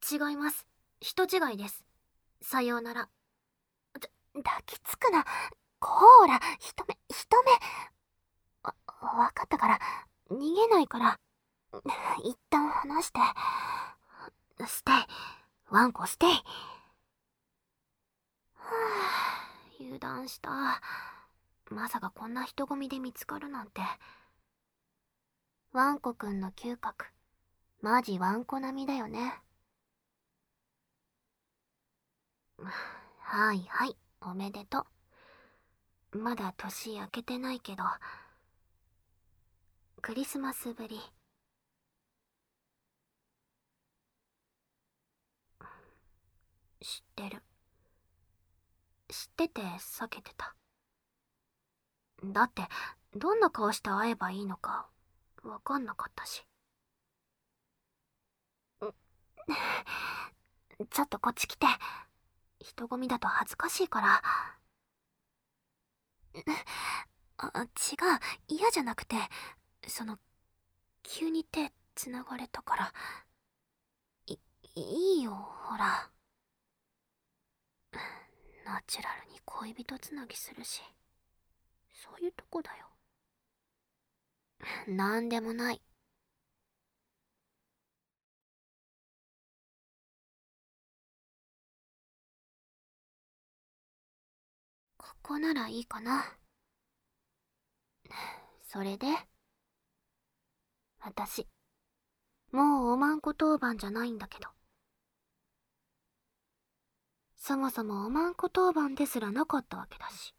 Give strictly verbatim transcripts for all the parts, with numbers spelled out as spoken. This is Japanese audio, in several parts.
違います。人違いです。さようなら。 ちょ、抱きつくな。こーら、一目、一目。わ、わかったから、逃げないから。一旦離して。ステイ。ワンコステイ。はぁ、油断した。まさかこんな人混みで見つかるなんて。ワンコくんの嗅覚、マジワンコ並みだよね。はいはい、おめでとう。まだ年明けてないけど、クリスマスぶり。知ってる。知ってて避けてた。だって、どんな顔して会えばいいのか、わかんなかったし。ちょっとこっち来て。人混みだと恥ずかしいから。あ、違う、嫌じゃなくて、その、急に手繋がれたから。い、いいよ、ほら。ナチュラルに恋人つなぎするし。そういうとこだよ。なんでもない。ここならいいかな。それで私、もうおまんこ当番じゃないんだけど。そもそもおまんこ当番ですらなかったわけだし。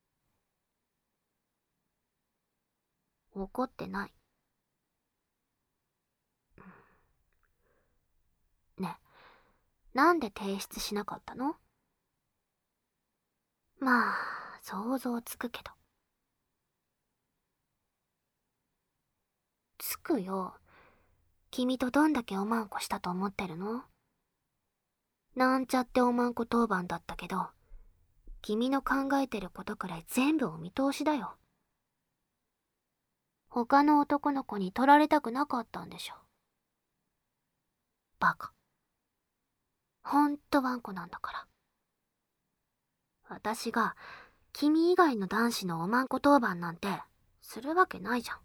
怒ってない。ねえ、なんで提出しなかったの？まあ、想像つくけど。つくよ。君とどんだけおまんこしたと思ってるの？なんちゃっておまんこ当番だったけど、君の考えてることくらい全部お見通しだよ。他の男の子に取られたくなかったんでしょ。バカ。ほんとワンコなんだから。私が君以外の男子のおまんこ当番なんてするわけないじゃん。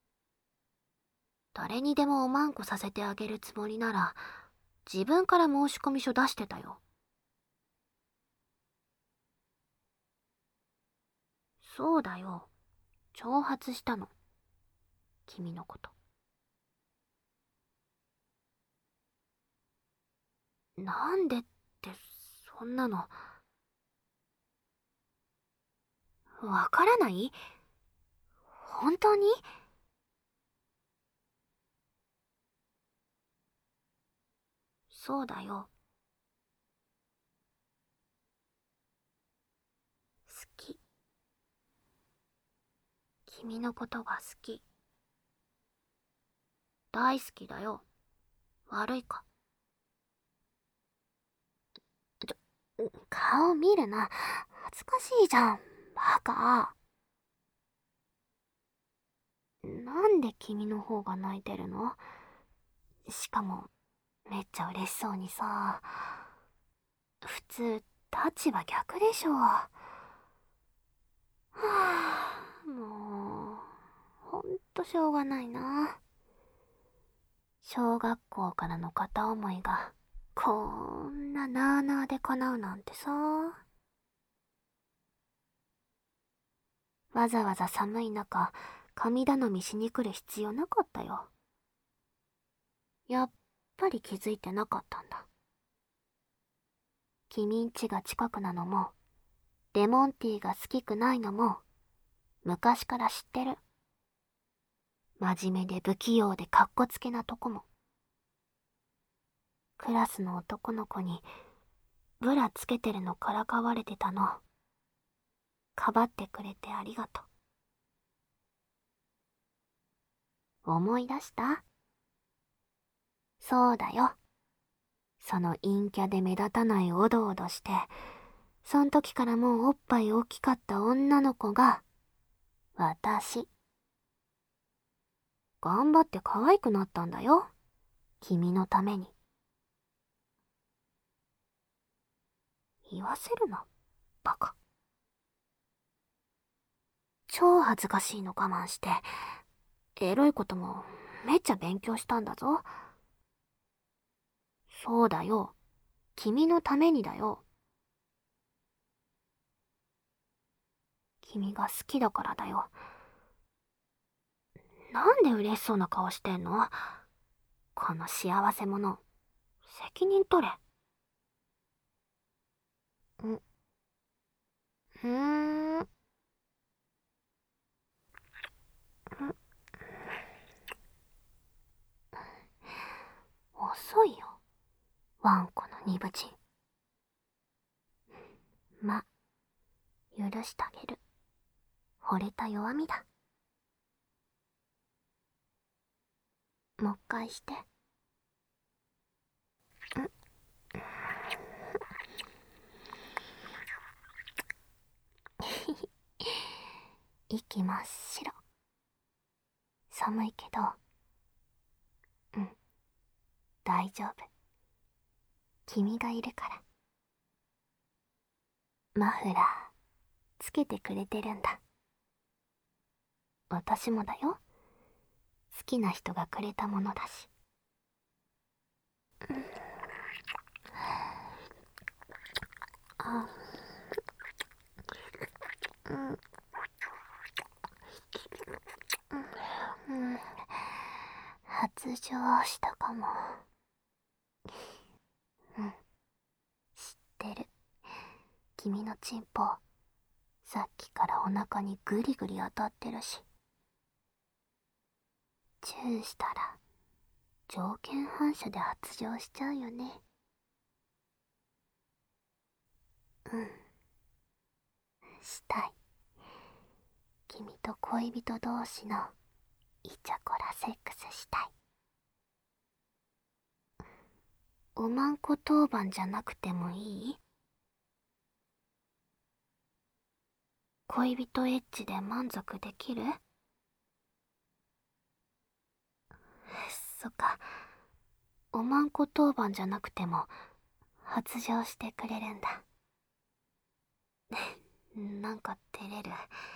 誰にでもおまんこさせてあげるつもりなら自分から申し込み書出してたよ。そうだよ。挑発したの。君のこと。なんでって、そんなの。わからない？本当に？そうだよ。好き。君のことが好き。大好きだよ。悪いか？ちょ、顔見るな。恥ずかしいじゃん。バカ。なんで君の方が泣いてるの？しかも、めっちゃ嬉しそうにさ。普通、立場逆でしょ。はぁ、もう、ほんとしょうがないな。小学校からの片思いが、こんななあなあで叶うなんてさ。わざわざ寒い中、神頼みしに来る必要なかったよ。やっぱり気づいてなかったんだ。君んちが近くなのも、レモンティーが好きくないのも、昔から知ってる。真面目で不器用でかっこつけなとこも。クラスの男の子に、ブラつけてるのからかわれてたの。かばってくれてありがとう。思い出した？そうだよ。その陰キャで目立たないおどおどして、そん時からもうおっぱい大きかった女の子が、私。頑張って可愛くなったんだよ。君のために。 言わせるな、バカ。超恥ずかしいの我慢して、エロいこともめっちゃ勉強したんだぞ。そうだよ。君のためにだよ。君が好きだからだよ。なんで嬉しそうな顔してんの？この幸せ者、責任取れ。ん、うーん。遅いよ、ワンコの鈍人。ま、許してあげる。惚れた弱みだ。もう一回して。ん息真っ白。寒いけど、うん、大丈夫。君がいるから。マフラーつけてくれてるんだ。私もだよ。好きな人がくれたものだし。あ、うん、うん、発情したかも。うん、知ってる。君のチンポ、さっきからお腹にグリグリ当たってるし。チューしたら条件反射で発情しちゃうよね。うん、したい。君と恋人同士のイチャコラセックスしたい。おまんこ当番じゃなくてもいい？恋人エッチで満足できる？そっか。おまんこ当番じゃなくても発情してくれるんだ。なんか照れる。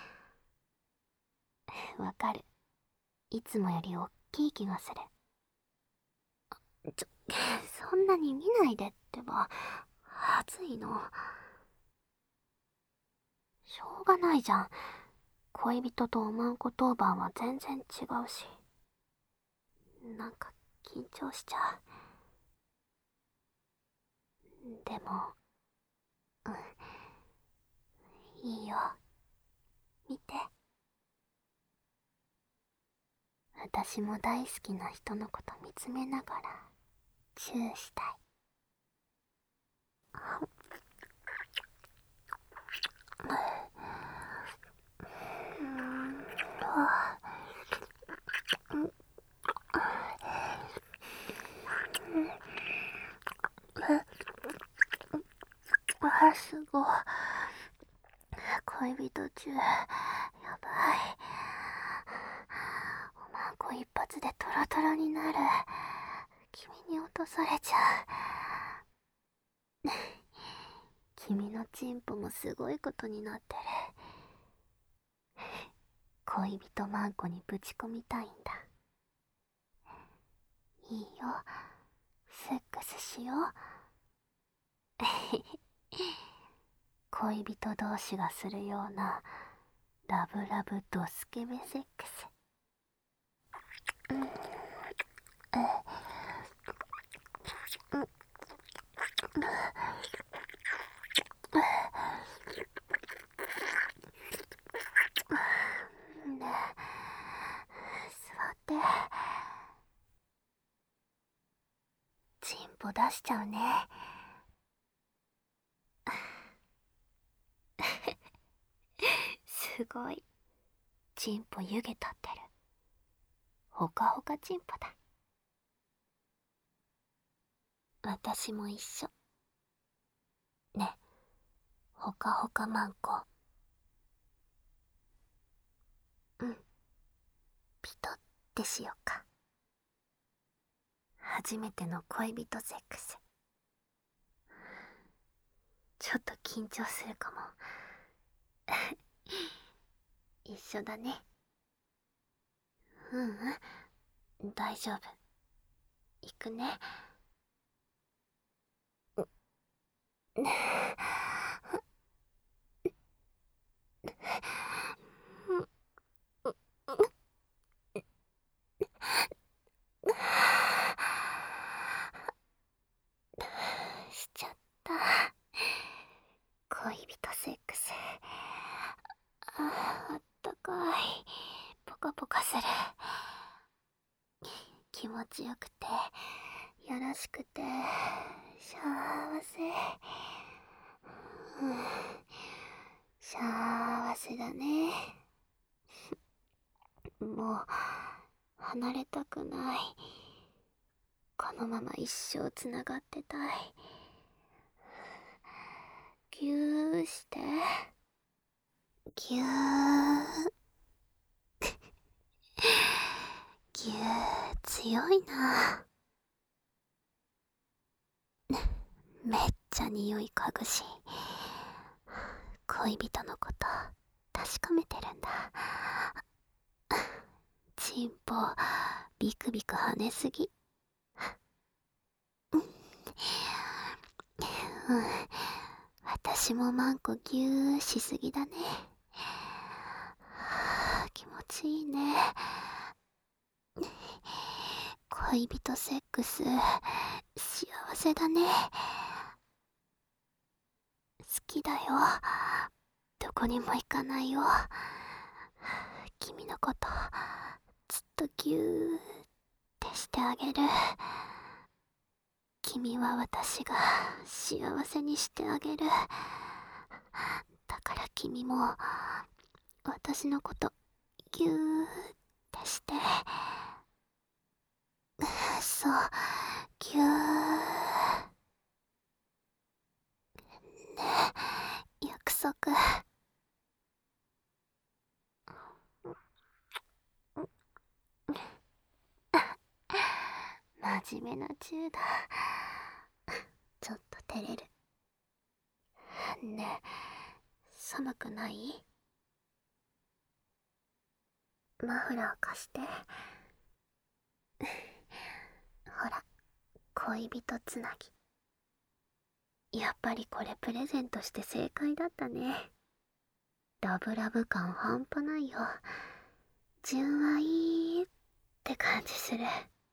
わかる。いつもよりおっきい気がする。ちょ、そんなに見ないでってば。恥ずいの。しょうがないじゃん。恋人とおまんこ当番は全然違うし。なんか緊張しちゃう。でも、うん、いいよ。見て。私も大好きな人のこと見つめながらチューしたい。うーん、あ、あ、すごい。恋人中、やばい。おまんこ一発でトロトロになる。君に落とされちゃう。君のチンポもすごいことになってる。恋人マンコにぶち込みたいんだ。いいよ、セックスしよう。恋人同士がするようなラブラブドスケベセックス。うん、うん、うん、ねえ、座って。チンポ出しちゃうね。すごい。チンポ湯気立ってる。ほかほかチンポだ。私も一緒。ね、ほかほかマンコ。うん、ピトってしよっか。初めての恋人セックス。ちちょっと緊張するかも。一緒だね。ううん、大丈夫。行くね。しちゃった。恋人セックス。あ、あったかい。ポカポカする。気持ちよくてよろしくて幸せ。うん、幸せだね。もう離れたくない。このまま一生つながってたい。ぎゅーして。ぎゅー。ぎゅー、強いな。めっちゃ匂い嗅ぐし、恋人のこと確かめてるんだ。チンポビクビク跳ねすぎ。うん、私もマンコギューしすぎだね。気持ちいいね。恋人セックス幸せだね。好きだよ。どこにも行かないよ。君のことずっとギューってしてあげる。君は私が幸せにしてあげる。だから君も私のことギューってして。そう、ギュー。ねえ、約束。真面目なチューだ。ちょっと照れる。ねえ、寒くない？マフラー貸して。ほら、恋人つなぎ。やっぱりこれプレゼントして正解だったね。ラブラブ感半端ないよ。純愛って感じする。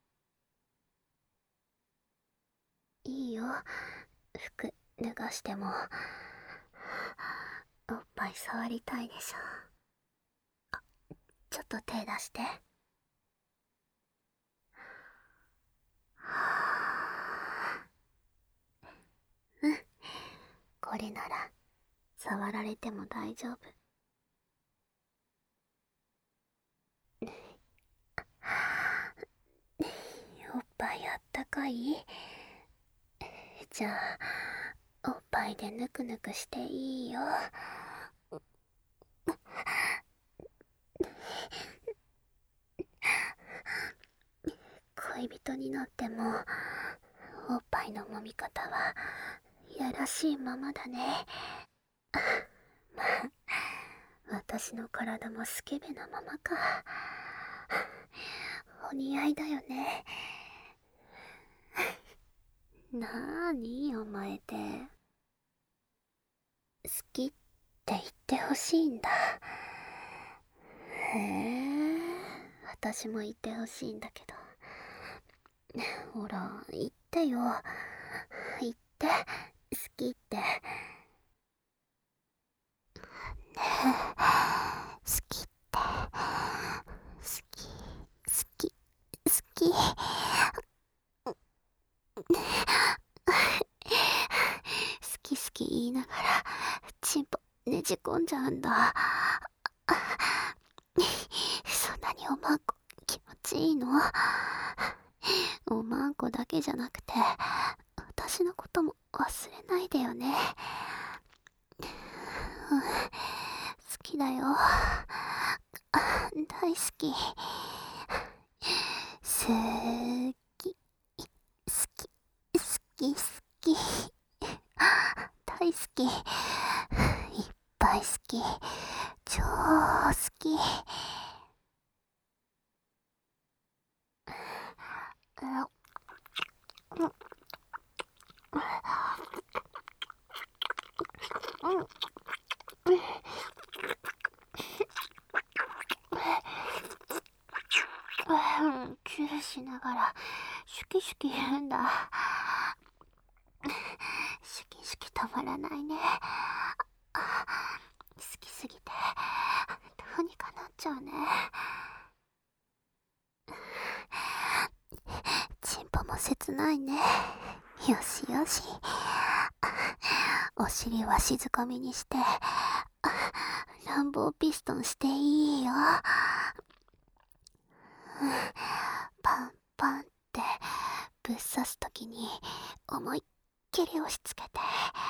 いいよ、服脱がしても。おっぱい触りたいでしょ。あ、ちょっと手出して。うん、これなら触られても大丈夫。おっぱいあったかい？じゃあおっぱいでぬくぬくしていいよ。恋人になってもおっぱいの揉み方はやらしいままだね。まあ、私の体もスケベなままか。お似合いだよね。なーにお前って。好きって言ってほしいんだ。へえ、私も言ってほしいんだけど。ほら、言ってよ。言って、好きって。ねえ、好きって。好き、好き、好き。好き好き言いながら、チンポねじ込んじゃうんだ。そんなにおまんこ気持ちいいの？おまんこだけじゃなくて、私のことも忘れないでよね。うん、好きだよ。大好き。すーき、好き、好き、好き。大大好き。いっぱい好き。超好き。チューしながらシュキシュキ言うんだ。シュキシュキ止まらないね。好きすぎてどうにかなっちゃうね。チンポも切ないね。よしよし。お尻は静かみにして乱暴ピストンしていいよ。パンパンってぶっ刺すときに思いっきり押し付けて、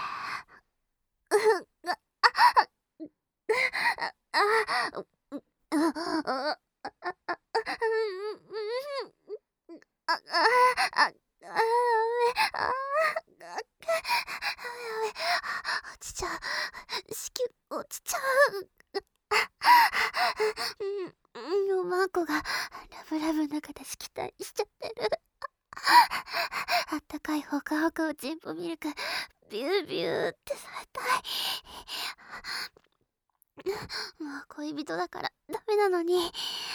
落ちちゃう。子宮落ちちゃう。うん、マンコがラブラブの中でしきたりしちゃってる。あったかいほかほかをチンポミルクビュービューってされたい。もう恋人だからダメなのに。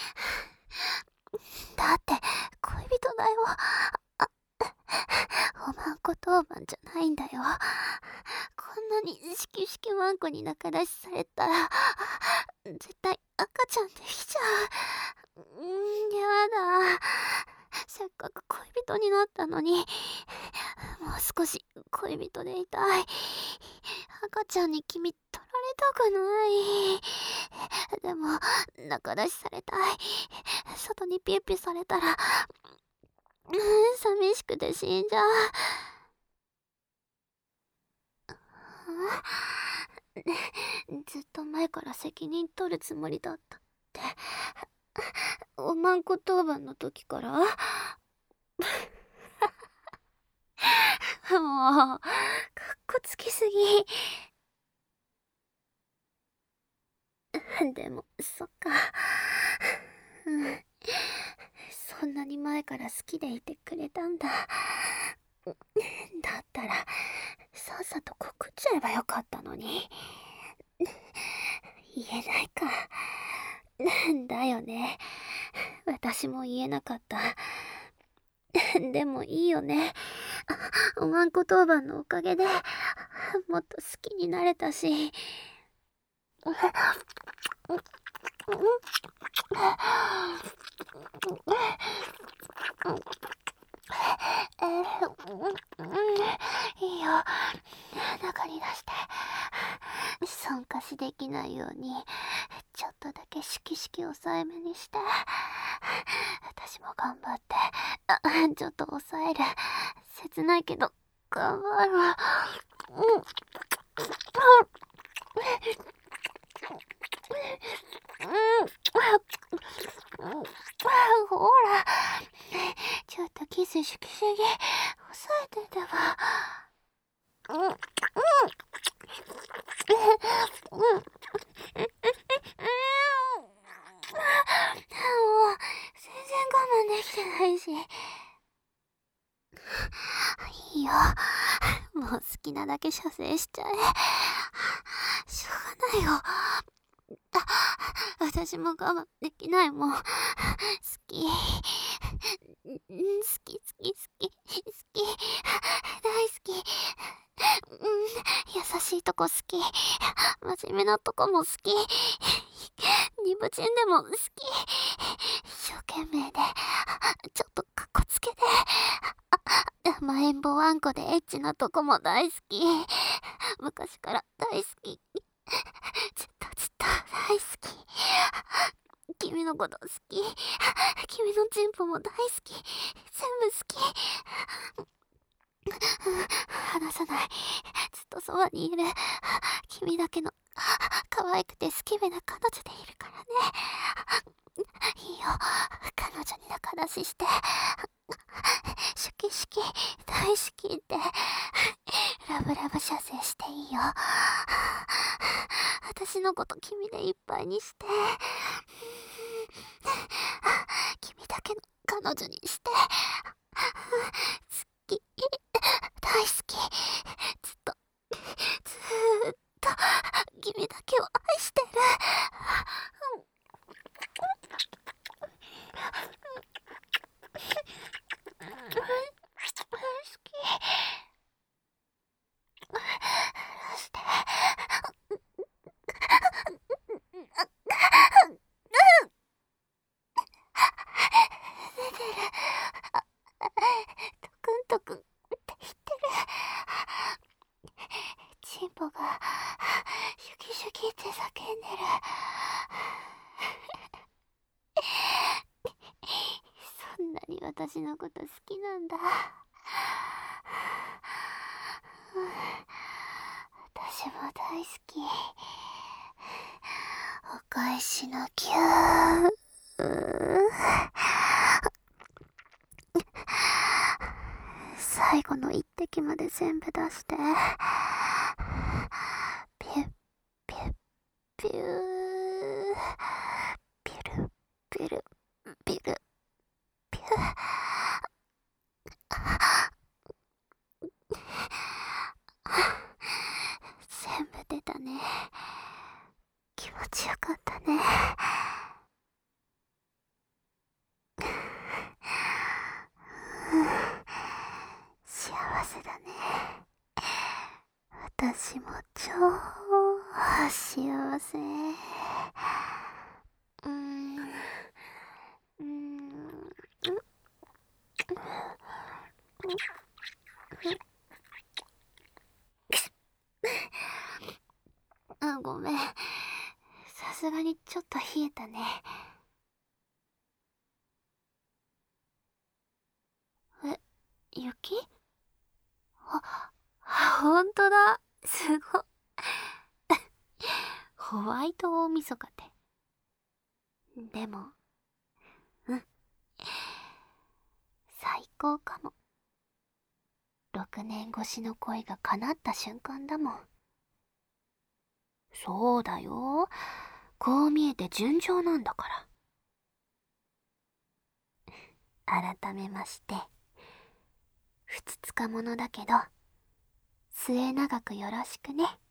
だって恋人だよ。おまんこ当番じゃないんだよ。こんなにしきしきわんこに仲出しされたら絶対赤ちゃんできちゃう。うん、やだ。せっかく恋人になったのに、もう少し恋人でいたい。赤ちゃんに君取られたくない。でも仲出しされたい。外にピュッピュされたら寂しくて死んじゃう。ずっと前から責任取るつもりだったっておまんこ当番の時からもうかっこつきすぎ。でもそっか、うん、そんなに前から好きでいてくれたんだ。だったらさっさと告っちゃえばよかったのに。言えないか。だよね。私も言えなかった。でもいいよね。おまんこ当番のおかげでもっと好きになれたし。いいよ、中に出して。損化しできないようにちょっとだけシキシキ抑えめにして。私も頑張ってあちょっと抑える。切ないけど頑張る。うんほら、ちょっとキスしきすぎ。抑えててば。うんうんうんもう全然我慢できてないし。いいよ、もう好きなだけ射精しちゃえ。しょうがないよ。私も我慢できないもん。好き好き好き好き好き大好き。うん、優しいとこ好き。真面目なとこも好き。ニブチンでも好き。一生懸命でちょっとかっこつけて甘えんぼわんこでエッチなとこも大好き。昔から大好き。ずっとずっと大好き。君のこと好き。君のチンポも大好き。全部好き。離さない。ずっとそばにいる。君だけの可愛くてスケベな彼女でいるからね。いいよ、彼女に仲出しして。シュキシュキ大好きってラブラブ射精していいよ。私のこと君でいっぱいにして。君だけの彼女にして。好き。大好き。ずっと、ずーっと、君だけを愛してる。トクントクンって言ってる。チンポがシュキシュキって叫んでる。そんなに私のこと好きなんだ。私も大好き。お返しのキュー。最後の一滴まで全部出して。ピュッピュッピュー。ピュルピュルピュルピュー。全部出たね。気持ちよかったね。幸せだね。私も超幸せ。うーん。うーん。あ、ごめん。さすがにちょっと冷えたね。え、雪？あ、ほんとだ。すごっ。ホワイト大晦日って。でも、うん。最高かも。ろくねん越しの恋が叶った瞬間だもん。そうだよ。こう見えて純情なんだから。改めまして、ふつつかものだけど、末永くよろしくね。